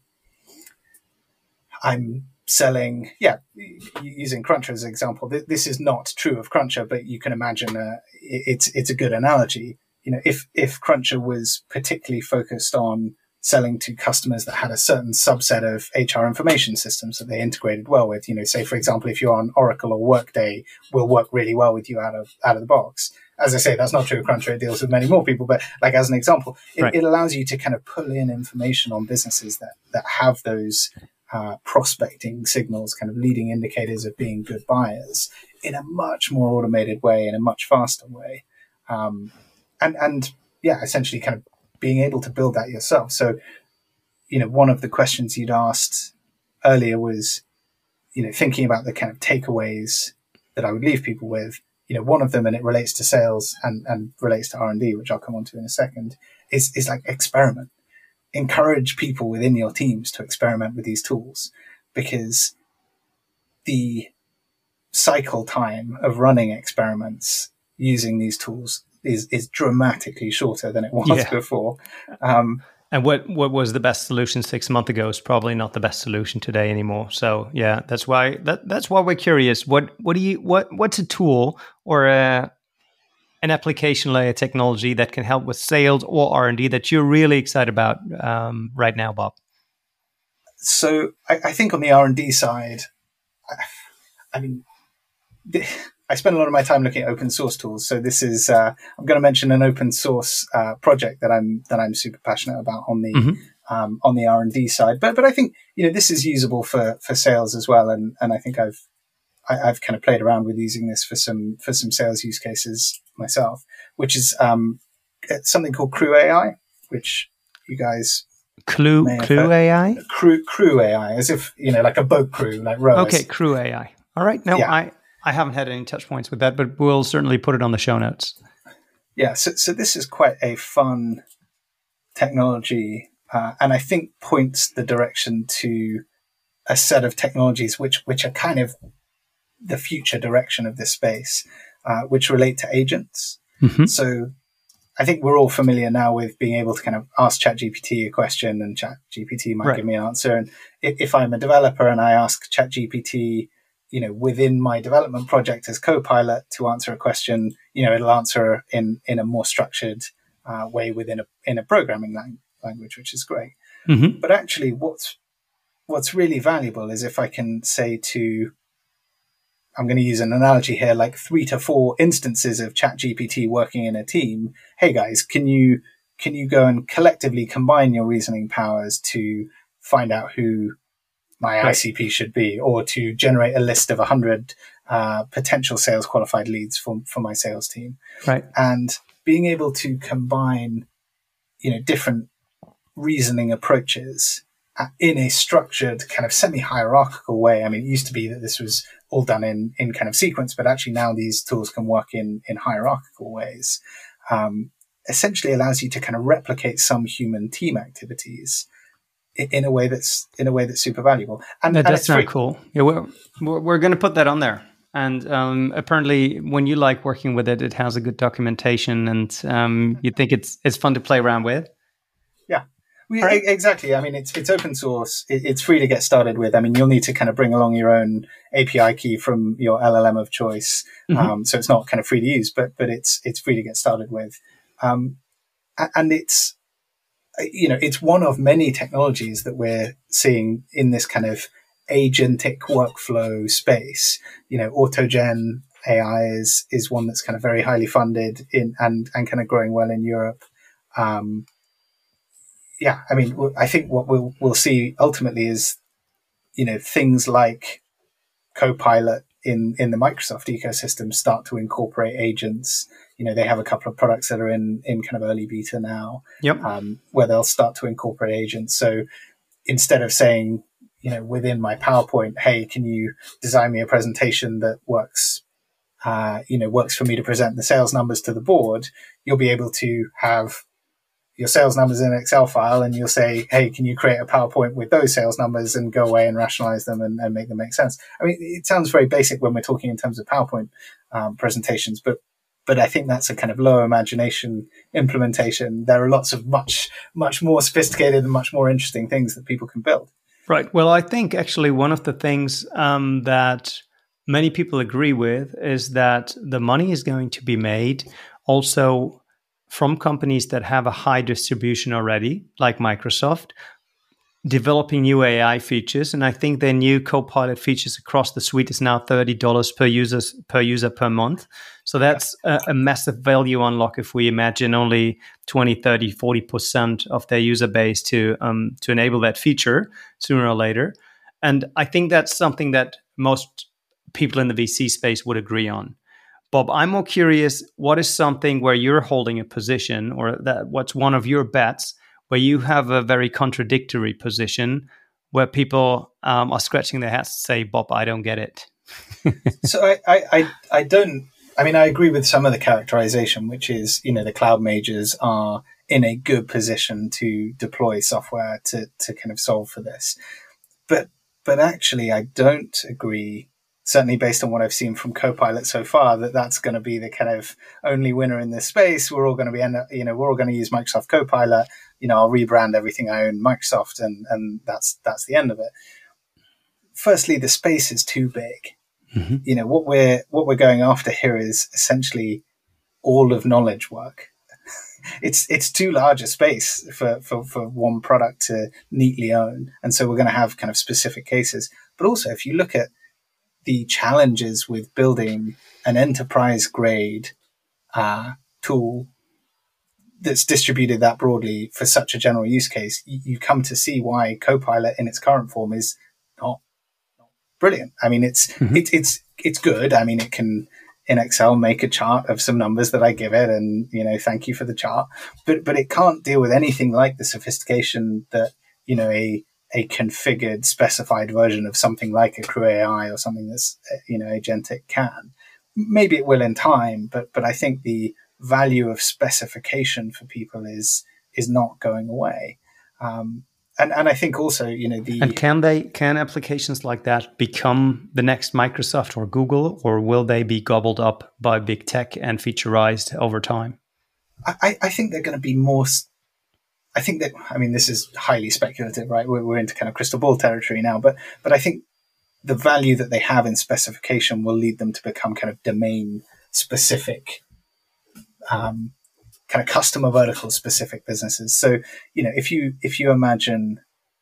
I'm selling, yeah, using Cruncher as an example. This is not true of Cruncher, but you can imagine uh, it's it's a good analogy. You know, if if Cruncher was particularly focused on selling to customers that had a certain subset of H R information systems that they integrated well with, you know, say for example, if you're on Oracle or Workday, will work really well with you out of out of the box. As I say, that's not true of Cruncher. It deals with many more people, but like as an example, it, right. it allows you to kind of pull in information on businesses that that have those uh, prospecting signals, kind of leading indicators of being good buyers, in a much more automated way, in a much faster way, um, and and yeah, essentially kind of being able to build that yourself. So, you know, one of the questions you'd asked earlier was, you know, thinking about the kind of takeaways that I would leave people with. You know, one of them, and it relates to sales and, and relates to R and D, which I'll come on to in a second, is, is like experiment. Encourage people within your teams to experiment with these tools, because the cycle time of running experiments using these tools is, is dramatically shorter than it was yeah. before. Um, and what, what was the best solution six months ago is probably not the best solution today anymore. So yeah, that's why that, that's why we're curious. What what do you what what's a tool or a, an application layer technology that can help with sales or R and D that you're really excited about um, right now, Bob? So I, I think on the R and D side, I, I mean. The, I spend a lot of my time looking at open source tools. So this is, uh, I'm going to mention an open source, uh, project that I'm, that I'm super passionate about on the, mm-hmm. um, on the R and D side. But, but I think, you know, this is usable for, for sales as well. And, and I think I've, I, I've kind of played around with using this for some, for some sales use cases myself, which is, um, something called Crew A I, which you guys. Clue, Clue A I? Crew, Crew A I, as if, you know, like a boat crew, like rowers. Okay. Crew A I. All right. No, yeah. I, I haven't had any touch points with that, but we'll certainly put it on the show notes. Yeah, so so this is quite a fun technology, uh, and I think points the direction to a set of technologies which which are kind of the future direction of this space, uh, which relate to agents. Mm-hmm. So I think we're all familiar now with being able to kind of ask ChatGPT a question, and ChatGPT might right. give me an answer. And if, if I'm a developer and I ask ChatGPT, you know, within my development project as Copilot to answer a question, you know, it'll answer in, in a more structured uh, way within a in a programming lang- language, which is great. Mm-hmm. But actually, what's what's really valuable is if I can say to, I'm going to use an analogy here, like three to four instances of ChatGPT working in a team. Hey guys, can you can you go and collectively combine your reasoning powers to find out who my right. I C P should be, or to generate a list of one hundred uh, potential sales qualified leads for, for my sales team. Right. And being able to combine, you know, different reasoning approaches in a structured kind of semi-hierarchical way. I mean, it used to be that this was all done in, in kind of sequence, but actually now these tools can work in, in hierarchical ways. Um, essentially allows you to kind of replicate some human team activities in a way that's in a way that's super valuable, and, yeah, and that's not cool. Yeah, we're we're, we're going to put that on there. And um, apparently, when you like working with it, it has a good documentation, and um, you think it's it's fun to play around with. Yeah, we, right. exactly. I mean, it's it's open source. It, it's free to get started with. I mean, you'll need to kind of bring along your own A P I key from your L L M of choice, mm-hmm. um, so it's not kind of free to use, but but it's it's free to get started with, um, and it's. You know, it's one of many technologies that we're seeing in this kind of agentic workflow space. You know, AutoGen A I is is one that's kind of very highly funded in and and kind of growing well in Europe. Um, yeah, I mean, I think what we'll we'll see ultimately is, you know, things like Copilot in in the Microsoft ecosystem start to incorporate agents. You know, they have a couple of products that are in, in kind of early beta now, yep. um, where they'll start to incorporate agents. So instead of saying, you know, within my PowerPoint, hey, can you design me a presentation that works, uh, you know, works for me to present the sales numbers to the board? You'll be able to have your sales numbers in an Excel file, and you'll say, hey, can you create a PowerPoint with those sales numbers, and go away and rationalize them and, and make them make sense? I mean, it sounds very basic when we're talking in terms of PowerPoint um, presentations, but but I think that's a kind of low imagination implementation. There are lots of much, much more sophisticated and much more interesting things that people can build. Right. Well, I think actually one of the things um, that many people agree with is that the money is going to be made also from companies that have a high distribution already, like Microsoft, developing new A I features. And I think their new Copilot features across the suite is now thirty dollars per user per user per month. So that's a, a massive value unlock if we imagine only twenty, thirty, forty percent of their user base to um, to enable that feature sooner or later. And I think that's something that most people in the V C space would agree on. Bob, I'm more curious, what is something where you're holding a position, or that what's one of your bets where you have a very contradictory position where people um, are scratching their heads to say, Bob, I don't get it? So I, I, I, I don't, I mean, I agree with some of the characterization, which is, you know, the cloud majors are in a good position to deploy software to, to kind of solve for this. But, but actually, I don't agree, certainly based on what I've seen from Copilot so far, that that's going to be the kind of only winner in this space. We're all going to be, end up, you know, we're all going to use Microsoft Copilot. You know, I'll rebrand everything I own Microsoft, and, and that's, that's the end of it. Firstly, the space is too big. Mm-hmm. You know, what we're, what we're going after here is essentially all of knowledge work. It's, it's too large a space for, for, for one product to neatly own. And so we're going to have kind of specific cases. But also, if you look at the challenges with building an enterprise grade uh, tool that's distributed that broadly for such a general use case, you, you come to see why Copilot in its current form is not, not brilliant. I mean, it's, mm-hmm. it, it's, it's good. I mean, it can in Excel make a chart of some numbers that I give it, and, you know, thank you for the chart, but, but it can't deal with anything like the sophistication that, you know, a, a configured, specified version of something like a Crew A I or something that's, you know, agentic can. Maybe it will in time, but but I think the value of specification for people is is not going away. Um, and and I think also, you know, the and can they can applications like that become the next Microsoft or Google, or will they be gobbled up by big tech and featureized over time? I, I think they're going to be more. I think that, I mean, this is highly speculative, right? We're, we're into kind of crystal ball territory now, but, but I think the value that they have in specification will lead them to become kind of domain specific, um, kind of customer vertical specific businesses. So, you know, if you, if you imagine,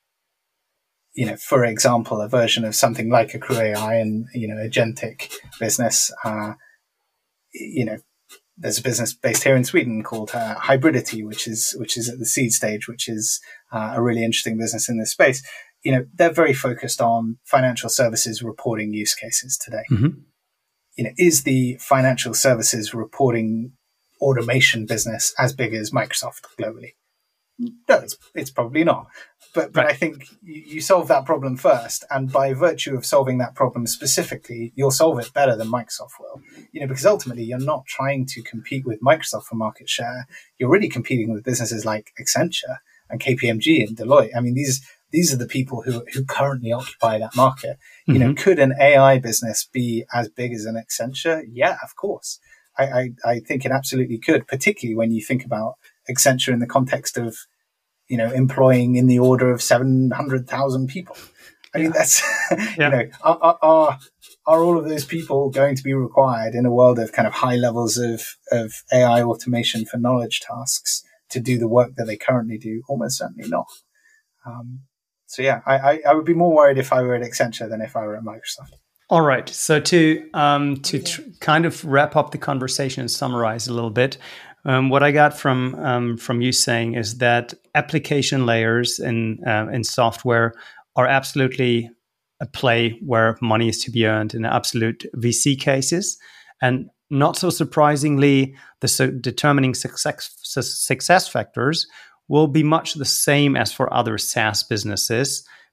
you know, for example, a version of something like a Crew A I and, you know, agentic business, uh, you know, there's a business based here in Sweden called uh, Hybridity, which is which is at the seed stage, which is uh, a really interesting business in this space. You know, they're very focused on financial services reporting use cases today. Mm-hmm. You know, is the financial services reporting automation business as big as Microsoft globally? No, it's, it's probably not. But but right. I think you, you solve that problem first, and by virtue of solving that problem specifically, you'll solve it better than Microsoft will. You know, because ultimately you're not trying to compete with Microsoft for market share. You're really competing with businesses like Accenture and K P M G and Deloitte. I mean, these these are the people who who currently occupy that market. You mm-hmm. know, could an A I business be as big as an Accenture? Yeah, of course. I, I I think it absolutely could, particularly when you think about Accenture in the context of, you know, employing in the order of seven hundred thousand people. I mean, that's, yeah. you know, are, are, are all of those people going to be required in a world of kind of high levels of, of A I automation for knowledge tasks to do the work that they currently do? Almost certainly not. Um, so yeah, I, I, I would be more worried if I were at Accenture than if I were at Microsoft. All right. So to, um, to tr- kind of wrap up the conversation and summarize a little bit, Um, what I got from um, from you saying is that application layers in uh, in software are absolutely a play where money is to be earned in absolute V C cases, and not so surprisingly, the su- determining success su- success factors will be much the same as for other SaaS businesses.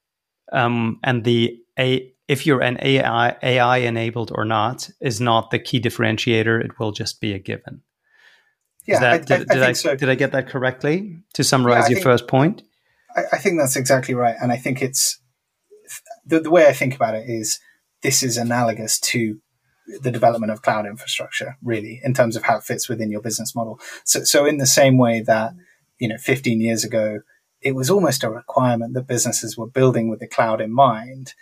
um, and the a if you're an A I A I enabled or not is not the key differentiator. It will just be a given. Yeah, Is that, I, did, I, I did think I, so. Did I get that correctly? To summarize Yeah, your think, first point, I, I think that's exactly right, and I think it's the, the way I think about it is this is analogous to the development of cloud infrastructure, really, in terms of how it fits within your business model. So, so in the same way that, you know, fifteen years ago, it was almost a requirement that businesses were building with the cloud in mind.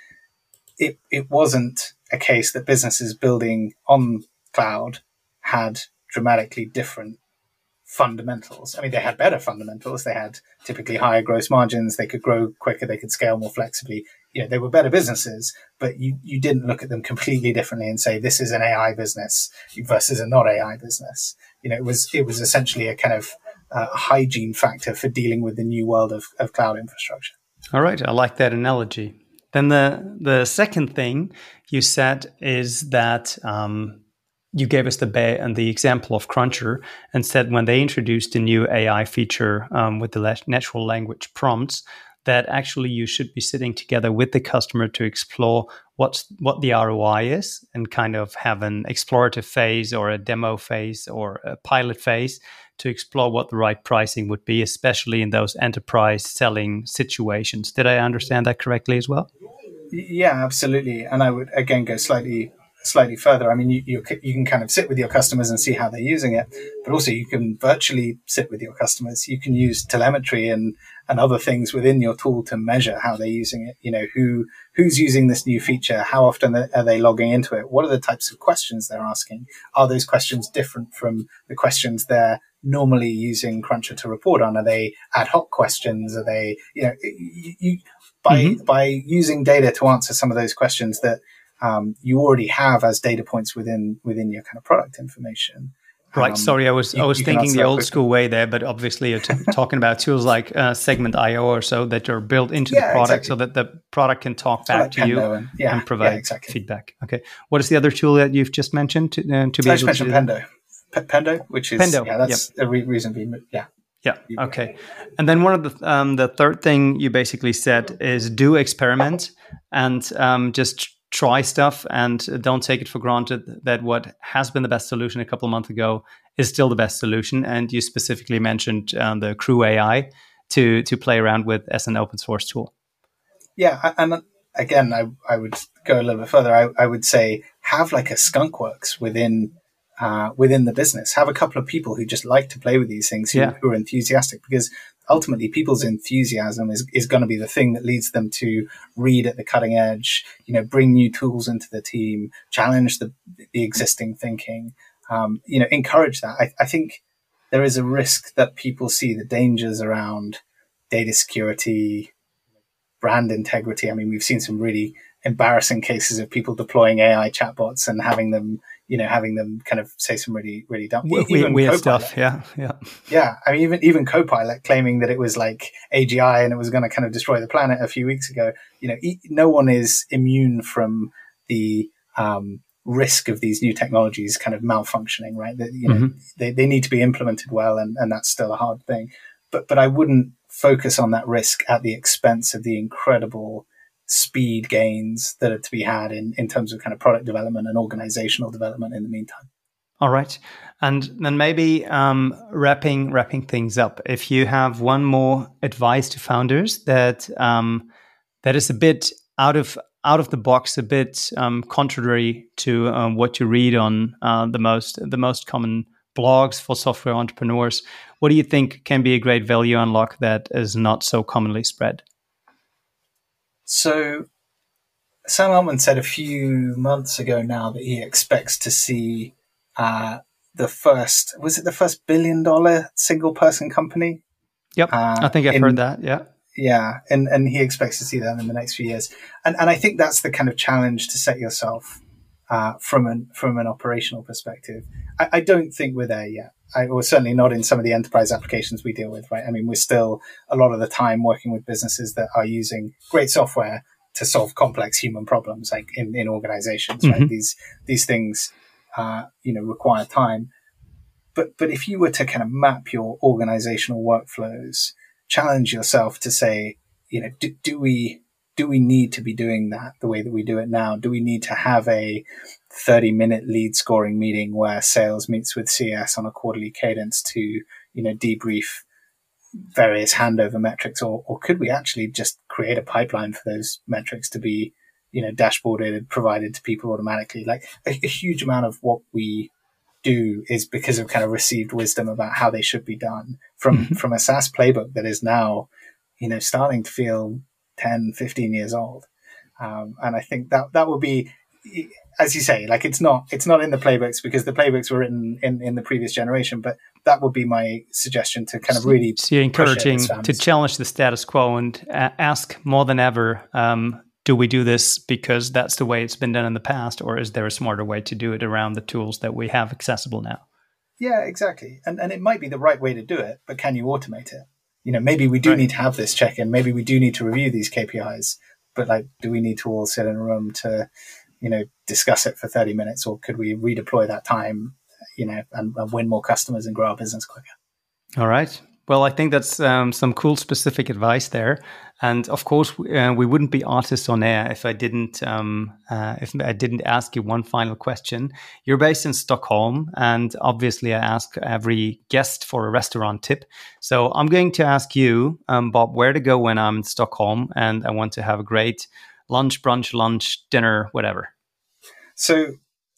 It, it wasn't a case that businesses building on cloud had dramatically different fundamentals. I mean, they had better fundamentals. They had typically higher gross margins. They could grow quicker. They could scale more flexibly. You know, they were better businesses, but you, you didn't look at them completely differently and say, this is an A I business versus a not A I business. You know, it was, it was essentially a kind of uh, hygiene factor for dealing with the new world of, of cloud infrastructure. All right. I like that analogy. Then the, the second thing you said is that, um, you gave us the ba- and the example of Cruncher and said when they introduced a new A I feature um, with the le- natural language prompts, that actually you should be sitting together with the customer to explore what's, what the R O I is and kind of have an explorative phase or a demo phase or a pilot phase to explore what the right pricing would be, especially in those enterprise selling situations. Did I understand that correctly as well? Yeah, absolutely. And I would, again, go slightly slightly further. I mean, you, you you can kind of sit with your customers and see how they're using it, but also you can virtually sit with your customers. You can use telemetry and, and other things within your tool to measure how they're using it. You know, who who's using this new feature? How often are they logging into it? What are the types of questions they're asking? Are those questions different from the questions they're normally using Cruncher to report on? Are they ad hoc questions? Are they, you know, you, you by mm-hmm. by using data to answer some of those questions that Um, you already have as data points within within your kind of product information. Right. Um, Sorry, I was you, I was thinking the old school way there, but obviously you're t- talking about tools like uh, Segment dot I O or so that are built into yeah, the product exactly. so that the product can talk so back like to Pendo you and, yeah, and provide yeah, exactly. feedback. Okay. What is the other tool that you've just mentioned to, uh, to be I able just to mentioned Pendo. P- Pendo, which is Pendo. yeah, that's yep. a re- reason to be yeah. Yeah. Okay. And then one of the um, the third thing you basically said is do experiment and um, just try stuff and don't take it for granted that what has been the best solution a couple of months ago is still the best solution. And you specifically mentioned um, the Crew A I to to play around with as an open source tool. Yeah, and again, I I would go a little bit further. I, I would say have like a skunkworks within. Uh, within the business, have a couple of people who just like to play with these things, who, yeah. who are enthusiastic, because ultimately people's enthusiasm is, is going to be the thing that leads them to read at the cutting edge, you know, bring new tools into the team, challenge the, the existing thinking, um, you know, encourage that. I, I think there is a risk that people see the dangers around data security, brand integrity. I mean, we've seen some really embarrassing cases of people deploying A I chatbots and having them, you know, having them kind of say some really, really dumb, we, even weird Copilot. stuff. Yeah, yeah, yeah. I mean, even even Copilot claiming that it was like A G I and it was going to kind of destroy the planet a few weeks ago. You know, e- no one is immune from the um, risk of these new technologies kind of malfunctioning, right? That, you know, mm-hmm. they they need to be implemented well, and and that's still a hard thing. But but I wouldn't focus on that risk at the expense of the incredible speed gains that are to be had in, in terms of kind of product development and organizational development in the meantime. All right. And then maybe um, wrapping wrapping things up, if you have one more advice to founders that um, that is a bit out of out of the box, a bit um, contrary to um, what you read on uh, the most the most common blogs for software entrepreneurs, what do you think can be a great value unlock that is not so commonly spread? So Sam Altman said a few months ago now that he expects to see uh, the first, was it the first billion dollar single person company? Yep. Uh, I think I've in, heard that. Yeah. Yeah. And, and he expects to see that in the next few years. And, and I think that's the kind of challenge to set yourself uh, from an, from an operational perspective. I, I don't think we're there yet. I, or certainly not in some of the enterprise applications we deal with, right? I mean, we're still a lot of the time working with businesses that are using great software to solve complex human problems, like in, in organizations, mm-hmm. right? These, these things, uh, you know, require time. But, but if you were to kind of map your organizational workflows, challenge yourself to say, you know, do, do we, do we need to be doing that the way that we do it now? Do we need to have a thirty minute lead scoring meeting where sales meets with C S on a quarterly cadence to, you know, debrief various handover metrics, or, or could we actually just create a pipeline for those metrics to be, you know, dashboarded and provided to people automatically? Like a, a huge amount of what we do is because of kind of received wisdom about how they should be done from, mm-hmm. from a SaaS playbook that is now, you know, starting to feel ten, fifteen years old. Um, and I think that that would be, as you say, like it's not, it's not in the playbooks because the playbooks were written in, in the previous generation, but that would be my suggestion to kind of really. So you're encouraging to challenge the status quo and uh, ask more than ever, um, do we do this because that's the way it's been done in the past, or is there a smarter way to do it around the tools that we have accessible now? Yeah, exactly. And and it might be the right way to do it, but can you automate it? You know, maybe we do right. need to have this check-in. Maybe we do need to review these K P Is, but like, do we need to all sit in a room to, you know, discuss it for thirty minutes, or could we redeploy that time, you know, and, and win more customers and grow our business quicker? All right. Well, I think that's um, some cool specific advice there. And of course, uh, we wouldn't be artists on air if I didn't um, uh, if I didn't ask you one final question. You're based in Stockholm, and obviously I ask every guest for a restaurant tip. So I'm going to ask you, um, Bob, where to go when I'm in Stockholm and I want to have a great lunch, brunch, lunch, dinner, whatever. So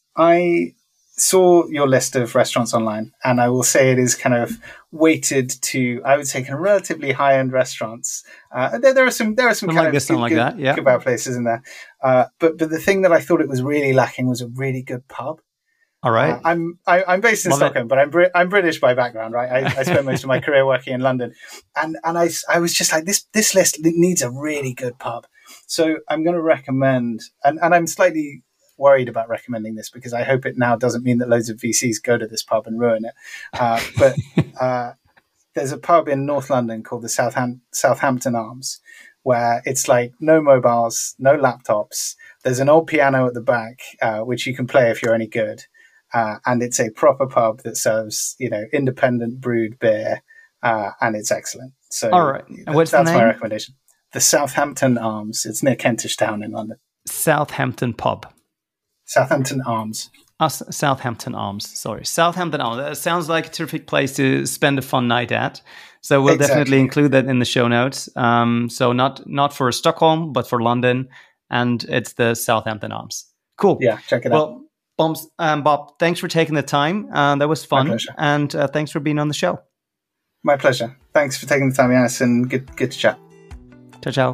I saw your list of restaurants online, and I will say it is kind of weighted to, I would say, kind of relatively high-end restaurants. Uh, there, there are some, there are some kind like of this, good, like good, that, yeah. kebab places in there. Uh, but but the thing that I thought it was really lacking was a really good pub. All right. Uh, I'm I, I'm based in Love Stockholm, it. but I'm Brit- I'm British by background, right? I, I spent most of my career working in London, and and I I was just like, this this list needs a really good pub. So I'm going to recommend, and, and I'm slightly worried about recommending this because I hope it now doesn't mean that loads of V Cs go to this pub and ruin it. Uh, but uh, there's a pub in North London called the Southam- Southampton Arms, where it's like no mobiles, no laptops. There's an old piano at the back, uh, which you can play if you're any good. Uh, and it's a proper pub that serves, you know, independent brewed beer, uh, and it's excellent. So all right. And what's that's the name? My recommendation. The Southampton Arms. It's near Kentish Town in London. Southampton Pub. Southampton Arms. Oh, Southampton Arms. Sorry, Southampton Arms. That sounds like a terrific place to spend a fun night at. So we'll exactly. definitely include that in the show notes. Um, so not not for Stockholm, but for London, and it's the Southampton Arms. Cool. Yeah, check it well, out. Well, um, Bob, thanks for taking the time. Uh, that was fun, and uh, thanks for being on the show. My pleasure. Thanks for taking the time, Yanis, and good good to chat. Ciao, ciao.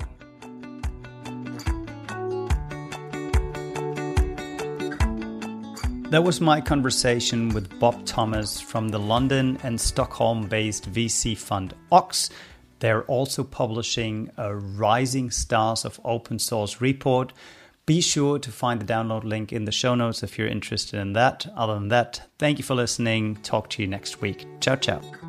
That was my conversation with Bob Thomas from the London and Stockholm-based V C fund Ox. They're also publishing a Rising Stars of Open Source report. Be sure to find the download link in the show notes if you're interested in that. Other than that, thank you for listening. Talk to you next week. Ciao, ciao.